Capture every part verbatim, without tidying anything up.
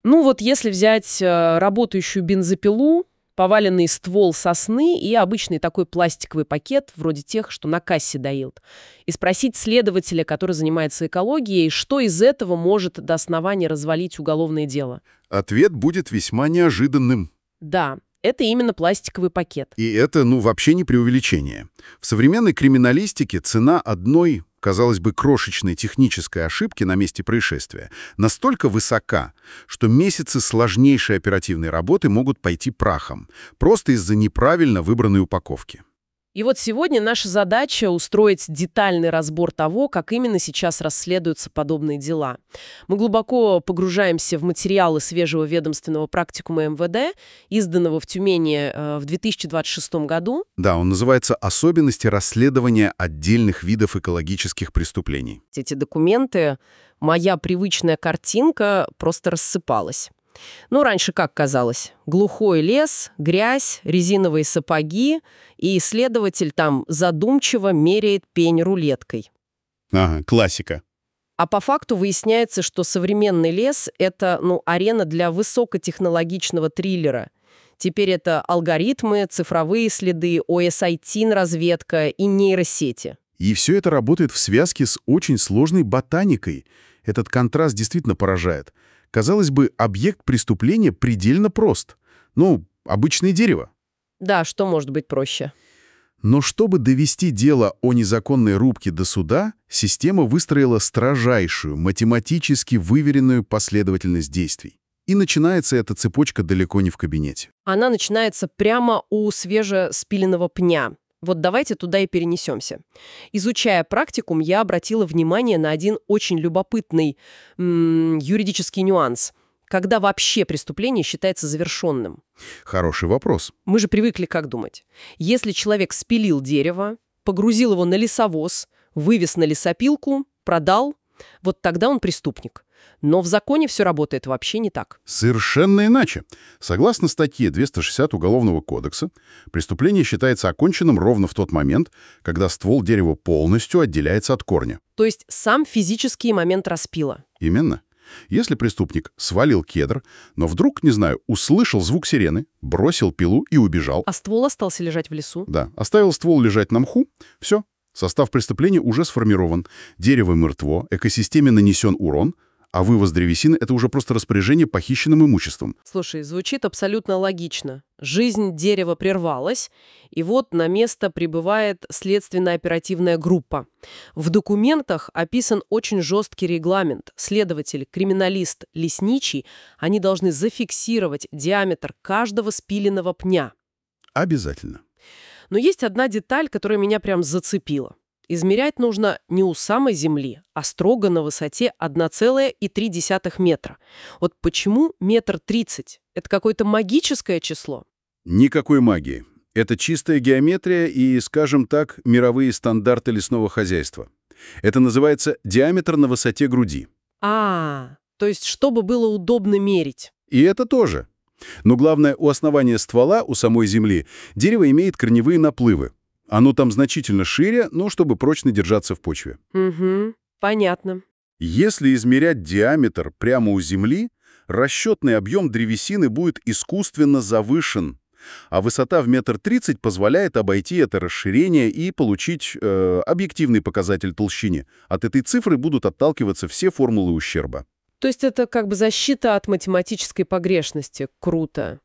Ну вот если взять э, работающую бензопилу, поваленный ствол сосны и обычный такой пластиковый пакет, вроде тех, что на кассе дают, и спросить следователя, который занимается экологией, что из этого может до основания развалить уголовное дело. Ответ будет весьма неожиданным. Да, это именно пластиковый пакет. И это, ну, вообще не преувеличение. В современной криминалистике цена одной, казалось бы, крошечной технической ошибки на месте происшествия настолько высока, что месяцы сложнейшей оперативной работы могут пойти прахом, просто из-за неправильно выбранной упаковки. И вот сегодня наша задача — устроить детальный разбор того, как именно сейчас расследуются подобные дела. Мы глубоко погружаемся в материалы свежего ведомственного практикума эм вэ дэ, изданного в Тюмени э, в две тысячи двадцать шестом году. Да, он называется «Особенности расследования отдельных видов экологических преступлений». Эти документы, моя привычная картинка просто рассыпалась. Ну, раньше как казалось? Глухой лес, грязь, резиновые сапоги, и исследователь там задумчиво меряет пень рулеткой. Ага, классика. А по факту выясняется, что современный лес — это, ну, арена для высокотехнологичного триллера. Теперь это алгоритмы, цифровые следы, о эс ай ти-разведка и нейросети. И все это работает в связке с очень сложной ботаникой. Этот контраст действительно поражает. Казалось бы, объект преступления предельно прост. Ну, обычное дерево. Да, что может быть проще? Но чтобы довести дело о незаконной рубке до суда, система выстроила строжайшую, математически выверенную последовательность действий. И начинается эта цепочка далеко не в кабинете. Она начинается прямо у свежеспиленного пня. Вот давайте туда и перенесемся. Изучая практикум, я обратила внимание на один очень любопытный м- юридический нюанс. Когда вообще преступление считается завершенным? Хороший вопрос. Мы же привыкли как думать. Если человек спилил дерево, погрузил его на лесовоз, вывез на лесопилку, продал, вот тогда он преступник. Но в законе все работает вообще не так. Совершенно иначе. Согласно статье двести шестьдесят Уголовного кодекса, преступление считается оконченным ровно в тот момент, когда ствол дерева полностью отделяется от корня. То есть сам физический момент распила. Именно. Если преступник свалил кедр, но вдруг, не знаю, услышал звук сирены, бросил пилу и убежал. А ствол остался лежать в лесу? Да, оставил ствол лежать на мху, все. Состав преступления уже сформирован. Дерево мертво, экосистеме нанесен урон, а вывоз древесины — это уже просто распоряжение похищенным имуществом. Слушай, звучит абсолютно логично. Жизнь дерева прервалась, и вот на место прибывает следственно-оперативная группа. В документах описан очень жесткий регламент. Следователь, криминалист, лесничий, они должны зафиксировать диаметр каждого спиленного пня. Обязательно. Но есть одна деталь, которая меня прям зацепила. Измерять нужно не у самой земли, а строго на высоте одна целая три десятых метра. Вот почему метр тридцать? Это какое-то магическое число? Никакой магии. Это чистая геометрия и, скажем так, мировые стандарты лесного хозяйства. Это называется диаметр на высоте груди. А, то есть чтобы было удобно мерить. И это тоже. Но главное, у основания ствола, у самой земли, дерево имеет корневые наплывы. Оно там значительно шире, но чтобы прочно держаться в почве. Угу, понятно. Если измерять диаметр прямо у земли, расчетный объем древесины будет искусственно завышен, а высота в метр тридцать позволяет обойти это расширение и получить э, объективный показатель толщины. От этой цифры будут отталкиваться все формулы ущерба. То есть это как бы защита от математической погрешности. Круто.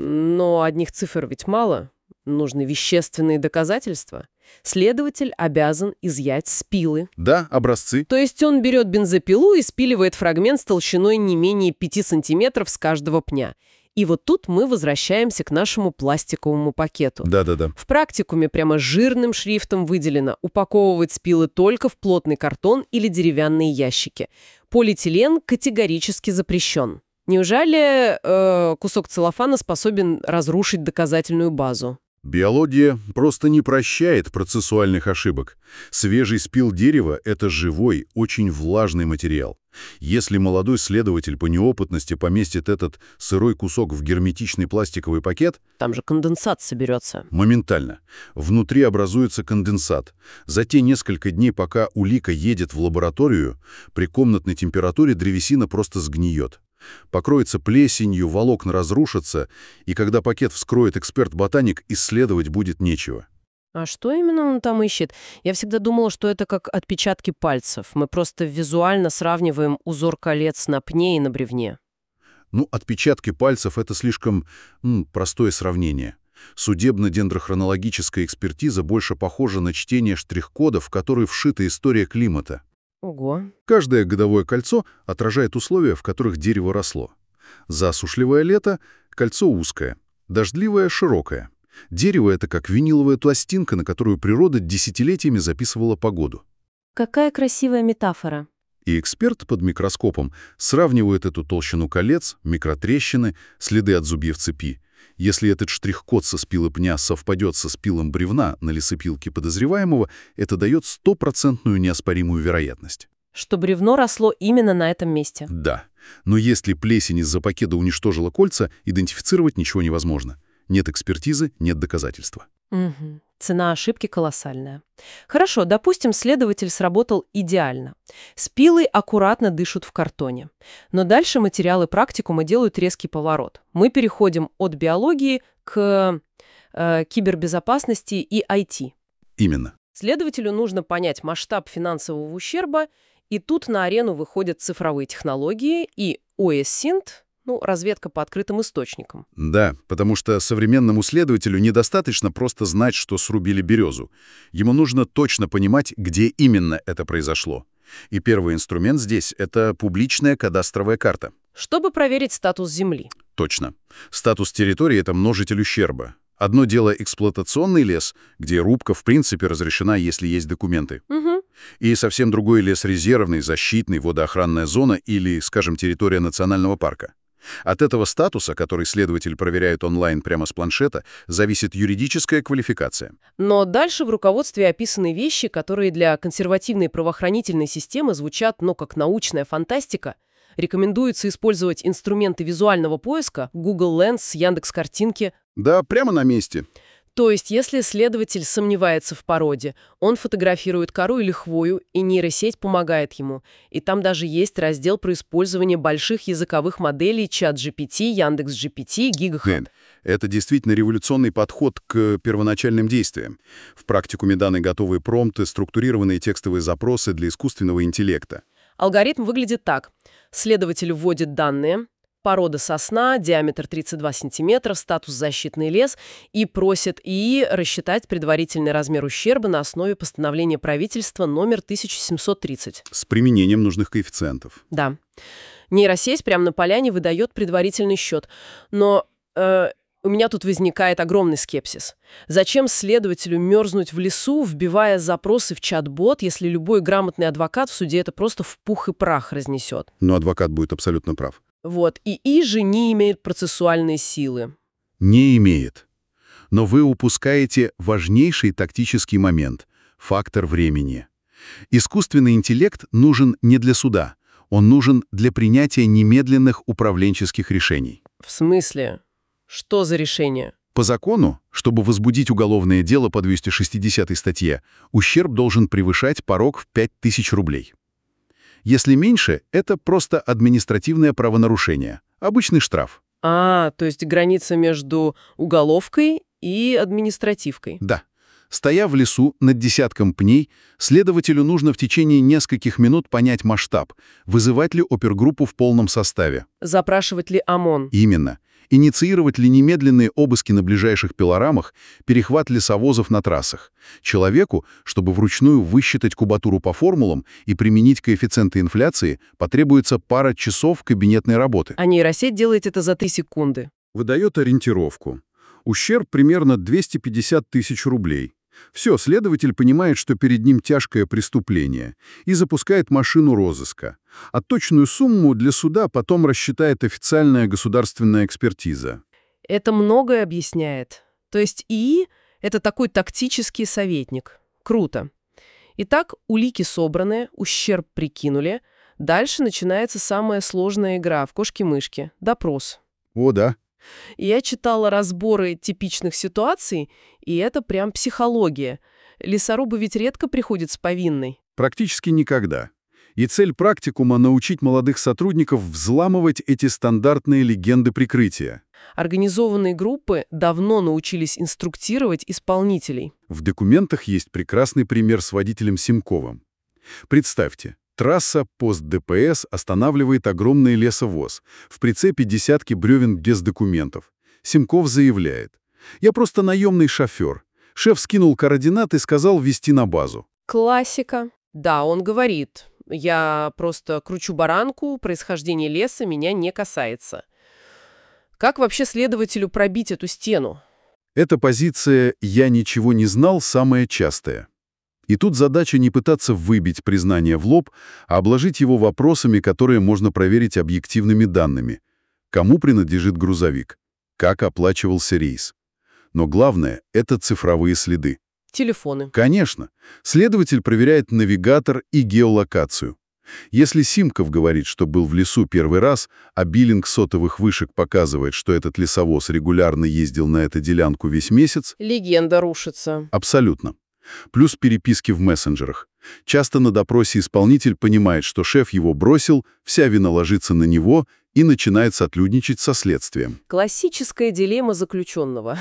Но одних цифр ведь мало. Нужны вещественные доказательства. Следователь обязан изъять спилы. Да, образцы. То есть он берет бензопилу и спиливает фрагмент с толщиной не менее пяти сантиметров с каждого пня. И вот тут мы возвращаемся к нашему пластиковому пакету. Да-да-да. В практикуме прямо жирным шрифтом выделено: упаковывать спилы только в плотный картон или деревянные ящики. Полиэтилен категорически запрещен. Неужели э, кусок целлофана способен разрушить доказательную базу? Биология просто не прощает процессуальных ошибок. Свежий спил дерева — это живой, очень влажный материал. Если молодой следователь по неопытности поместит этот сырой кусок в герметичный пластиковый пакет... Там же конденсат соберется. Моментально. Внутри образуется конденсат. За те несколько дней, пока улика едет в лабораторию, при комнатной температуре древесина просто сгниет. Покроется плесенью, волокна разрушатся, и когда пакет вскроет эксперт-ботаник, исследовать будет нечего. А что именно он там ищет? Я всегда думала, что это как отпечатки пальцев. Мы просто визуально сравниваем узор колец на пне и на бревне. Ну, отпечатки пальцев — это слишком м, простое сравнение. Судебно-дендрохронологическая экспертиза больше похожа на чтение штрих-кодов, в которые вшита история климата. Ого. Каждое годовое кольцо отражает условия, в которых дерево росло. Засушливое лето — кольцо узкое, дождливое — широкое. Дерево — это как виниловая пластинка, на которую природа десятилетиями записывала погоду. Какая красивая метафора. И эксперт под микроскопом сравнивает эту толщину колец, микротрещины, следы от зубьев цепи. Если этот штрих-код со спилы пня совпадет со спилом бревна на лесопилке подозреваемого, это дает стопроцентную неоспоримую вероятность. Что бревно росло именно на этом месте. Да. Но если плесень из-за пакета уничтожила кольца, идентифицировать ничего невозможно. Нет экспертизы, нет доказательства. Угу. Цена ошибки колоссальная. Хорошо, допустим, следователь сработал идеально. Спилы аккуратно дышат в картоне. Но дальше материалы практикума делают резкий поворот. Мы переходим от биологии к э, кибербезопасности и ай ти. Именно. Следователю нужно понять масштаб финансового ущерба, и тут на арену выходят цифровые технологии и о эс синт, ну, разведка по открытым источникам. Да, потому что современному следователю недостаточно просто знать, что срубили березу. Ему нужно точно понимать, где именно это произошло. И первый инструмент здесь — это публичная кадастровая карта. Чтобы проверить статус земли. Точно. Статус территории — это множитель ущерба. Одно дело эксплуатационный лес, где рубка в принципе разрешена, если есть документы. Угу. И совсем другой лес резервный, защитный, водоохранная зона или, скажем, территория национального парка. От этого статуса, который следователь проверяет онлайн прямо с планшета, зависит юридическая квалификация. Но дальше в руководстве описаны вещи, которые для консервативной правоохранительной системы звучат, ну, как научная фантастика. Рекомендуется использовать инструменты визуального поиска Google Lens, Яндекс.Картинки. Да, прямо на месте. То есть, если следователь сомневается в породе, он фотографирует кору или хвою, и нейросеть помогает ему. И там даже есть раздел про использование больших языковых моделей ChatGPT, Яндекс.джи пи ти, Гигахаб. Это действительно революционный подход к первоначальным действиям. В практикуме даны готовые промпты, структурированные текстовые запросы для искусственного интеллекта. Алгоритм выглядит так. Следователь вводит данные, порода сосна, диаметр тридцать два сантиметра, статус защитный лес и просит ИИ рассчитать предварительный размер ущерба на основе постановления правительства номер тысяча семьсот тридцать. С применением нужных коэффициентов. Да. Нейросеть прямо на поляне выдает предварительный счет. Но э, у меня тут возникает огромный скепсис. Зачем следователю мерзнуть в лесу, вбивая запросы в чат-бот, если любой грамотный адвокат в суде это просто в пух и прах разнесет? Но адвокат будет абсолютно прав. Вот, ИИ же не имеет процессуальной силы. Не имеет. Но вы упускаете важнейший тактический момент — фактор времени. Искусственный интеллект нужен не для суда, он нужен для принятия немедленных управленческих решений. В смысле? Что за решение? По закону, чтобы возбудить уголовное дело по двести шестидесятой статье, ущерб должен превышать порог в пять тысяч рублей. Если меньше, это просто административное правонарушение, обычный штраф. А, то есть граница между уголовкой и административкой. Да. Стоя в лесу над десятком пней, следователю нужно в течение нескольких минут понять масштаб, вызывать ли опергруппу в полном составе. Запрашивать ли ОМОН? Именно. Инициировать ли немедленные обыски на ближайших пилорамах, перехват лесовозов на трассах. Человеку, чтобы вручную высчитать кубатуру по формулам и применить коэффициенты инфляции, потребуется пара часов кабинетной работы. А нейросеть делает это за три секунды. Выдает ориентировку. Ущерб примерно двести пятьдесят тысяч рублей. Все, следователь понимает, что перед ним тяжкое преступление, и запускает машину розыска. А точную сумму для суда потом рассчитает официальная государственная экспертиза. Это многое объясняет. То есть ИИ — это такой тактический советник. Круто. Итак, улики собраны, ущерб прикинули. Дальше начинается самая сложная игра в кошки-мышки — допрос. О, да. Я читала разборы типичных ситуаций, и это прям психология. Лесорубы ведь редко приходят с повинной. Практически никогда. И цель практикума — научить молодых сотрудников взламывать эти стандартные легенды прикрытия. Организованные группы давно научились инструктировать исполнителей. В документах есть прекрасный пример с водителем Семковым. Представьте, трасса пост ДПС останавливает огромный лесовоз. В прицепе десятки бревен без документов. Семков заявляет: «Я просто наемный шофер. Шеф скинул координаты и сказал везти на базу». Классика. Да, он говорит: «Я просто кручу баранку, происхождение леса меня не касается». Как вообще следователю пробить эту стену? Эта позиция «я ничего не знал» самая частая. И тут задача не пытаться выбить признание в лоб, а обложить его вопросами, которые можно проверить объективными данными. Кому принадлежит грузовик? Как оплачивался рейс? Но главное — это цифровые следы. Телефоны. Конечно. Следователь проверяет навигатор и геолокацию. Если Симков говорит, что был в лесу первый раз, а биллинг сотовых вышек показывает, что этот лесовоз регулярно ездил на эту делянку весь месяц... Легенда рушится. Абсолютно. Плюс переписки в мессенджерах. Часто на допросе исполнитель понимает, что шеф его бросил, вся вина ложится на него и начинает сотрудничать со следствием. Классическая дилемма заключенного.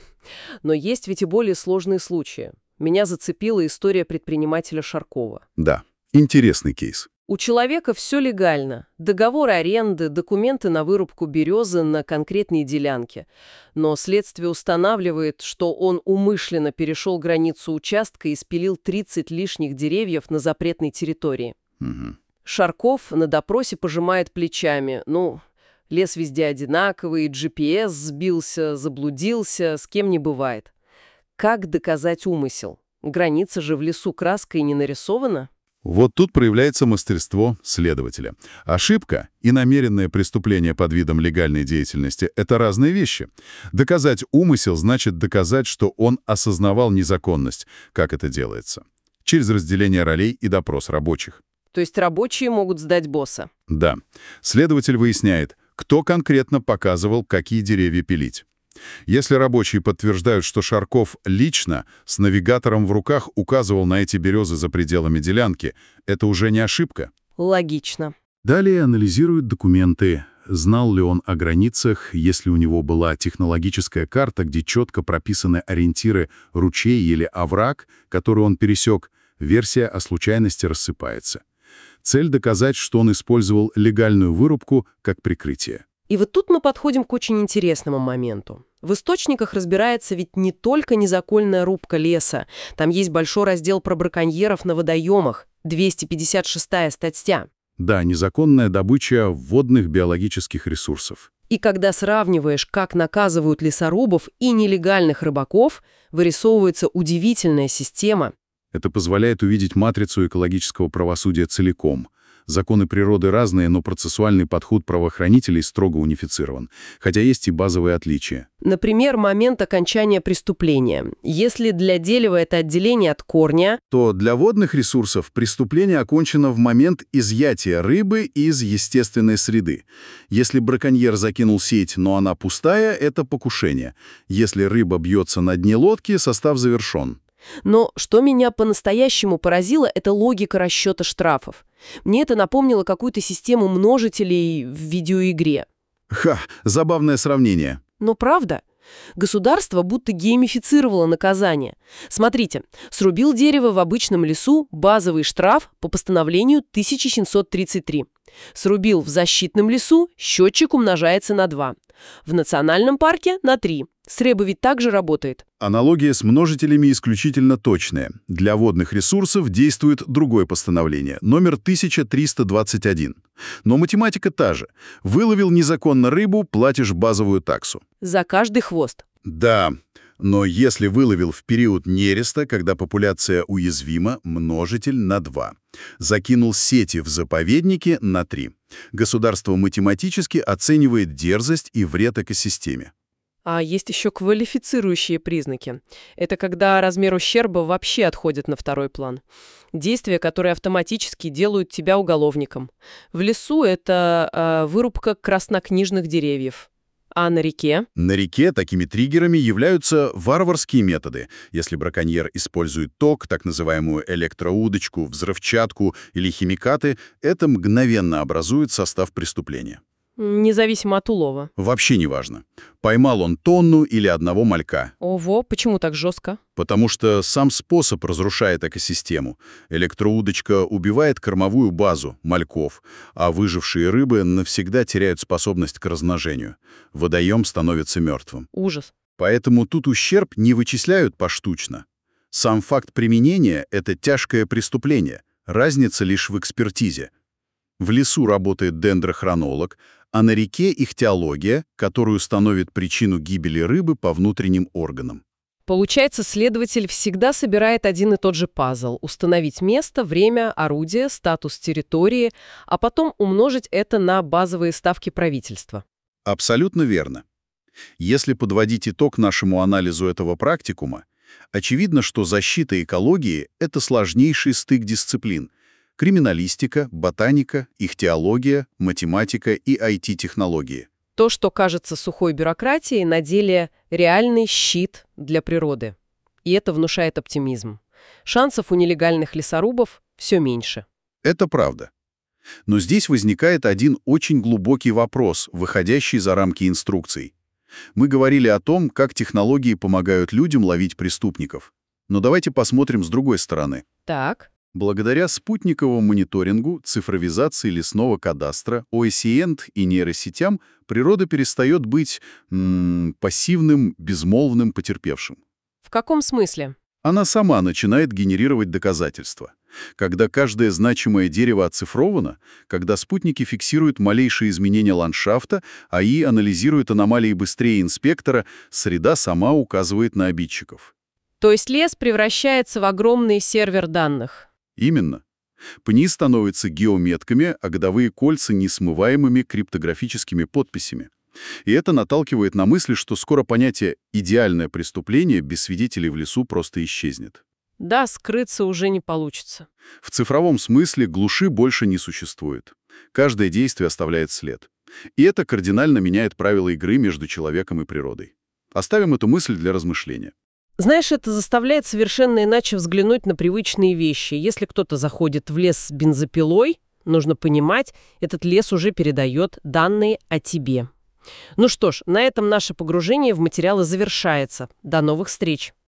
Но есть ведь и более сложные случаи. Меня зацепила история предпринимателя Шаркова. Да, интересный кейс. У человека все легально. Договор аренды, документы на вырубку березы на конкретной делянке. Но следствие устанавливает, что он умышленно перешел границу участка и спилил тридцать лишних деревьев на запретной территории. Угу. Шарков на допросе пожимает плечами. Ну, лес везде одинаковый, джи пи эс сбился, заблудился, с кем не бывает. Как доказать умысел? Граница же в лесу краской не нарисована? Вот тут проявляется мастерство следователя. Ошибка и намеренное преступление под видом легальной деятельности — это разные вещи. Доказать умысел значит доказать, что он осознавал незаконность. Как это делается? Через разделение ролей и допрос рабочих. То есть рабочие могут сдать босса? Да. Следователь выясняет, кто конкретно показывал, какие деревья пилить. Если рабочие подтверждают, что Шарков лично с навигатором в руках указывал на эти березы за пределами делянки, это уже не ошибка. Логично. Далее анализируют документы. Знал ли он о границах, если у него была технологическая карта, где четко прописаны ориентиры ручей или овраг, который он пересек, версия о случайности рассыпается. Цель — доказать, что он использовал легальную вырубку как прикрытие. И вот тут мы подходим к очень интересному моменту. В источниках разбирается ведь не только незаконная рубка леса. Там есть большой раздел про браконьеров на водоемах, двести пятьдесят шестая статья. Да, незаконная добыча водных биологических ресурсов. И когда сравниваешь, как наказывают лесорубов и нелегальных рыбаков, вырисовывается удивительная система. Это позволяет увидеть матрицу экологического правосудия целиком. Законы природы разные, но процессуальный подход правоохранителей строго унифицирован, хотя есть и базовые отличия. Например, момент окончания преступления. Если для дерева это отделение от корня, то для водных ресурсов преступление окончено в момент изъятия рыбы из естественной среды. Если браконьер закинул сеть, но она пустая, это покушение. Если рыба бьется на дне лодки, состав завершен. Но что меня по-настоящему поразило, это логика расчета штрафов. Мне это напомнило какую-то систему множителей в видеоигре. Ха, забавное сравнение. Но правда, государство будто геймифицировало наказание. Смотрите, срубил дерево в обычном лесу, базовый штраф по постановлению тысяча семьсот тридцать три. Срубил в защитном лесу, счетчик умножается на два. В национальном парке — на три. С рыбой ведь также работает. Аналогия с множителями исключительно точная. Для водных ресурсов действует другое постановление, номер тысяча триста двадцать один. Но математика та же. Выловил незаконно рыбу, платишь базовую таксу. За каждый хвост. Да, но если выловил в период нереста, когда популяция уязвима, множитель на два. Закинул сети в заповеднике на три. Государство математически оценивает дерзость и вред экосистеме. А есть еще квалифицирующие признаки. Это когда размер ущерба вообще отходит на второй план. Действия, которые автоматически делают тебя уголовником. В лесу это э, вырубка краснокнижных деревьев. А на реке? На реке такими триггерами являются варварские методы. Если браконьер использует ток, так называемую электроудочку, взрывчатку или химикаты, это мгновенно образует состав преступления. Независимо от улова. Вообще не важно, поймал он тонну или одного малька. Ого, почему так жестко? Потому что сам способ разрушает экосистему. Электроудочка убивает кормовую базу, мальков, а выжившие рыбы навсегда теряют способность к размножению. Водоем становится мертвым. Ужас. Поэтому тут ущерб не вычисляют поштучно. Сам факт применения — это тяжкое преступление, разница лишь в экспертизе. В лесу работает дендрохронолог, а на реке — ихтиология, которая установит причину гибели рыбы по внутренним органам. Получается, следователь всегда собирает один и тот же пазл — установить место, время, орудие, статус территории, а потом умножить это на базовые ставки правительства. Абсолютно верно. Если подводить итог нашему анализу этого практикума, очевидно, что защита экологии — это сложнейший стык дисциплин — криминалистика, ботаника, ихтиология, математика и ай ти-технологии. То, что кажется сухой бюрократией, на деле реальный щит для природы. И это внушает оптимизм. Шансов у нелегальных лесорубов все меньше. Это правда. Но здесь возникает один очень глубокий вопрос, выходящий за рамки инструкций. Мы говорили о том, как технологии помогают людям ловить преступников. Но давайте посмотрим с другой стороны. Так. Благодаря спутниковому мониторингу, цифровизации лесного кадастра, о эс и эн и нейросетям природа перестает быть м, пассивным, безмолвным потерпевшим. В каком смысле? Она сама начинает генерировать доказательства. Когда каждое значимое дерево оцифровано, когда спутники фиксируют малейшие изменения ландшафта, а эй и анализирует аномалии быстрее инспектора, среда сама указывает на обидчиков. То есть лес превращается в огромный сервер данных. Именно. Пни становятся геометками, а годовые кольца — несмываемыми криптографическими подписями. И это наталкивает на мысль, что скоро понятие «идеальное преступление» без свидетелей в лесу просто исчезнет. Да, скрыться уже не получится. В цифровом смысле глуши больше не существует. Каждое действие оставляет след. И это кардинально меняет правила игры между человеком и природой. Оставим эту мысль для размышления. Знаешь, это заставляет совершенно иначе взглянуть на привычные вещи. Если кто-то заходит в лес с бензопилой, нужно понимать, этот лес уже передает данные о тебе. Ну что ж, на этом наше погружение в материалы завершается. До новых встреч!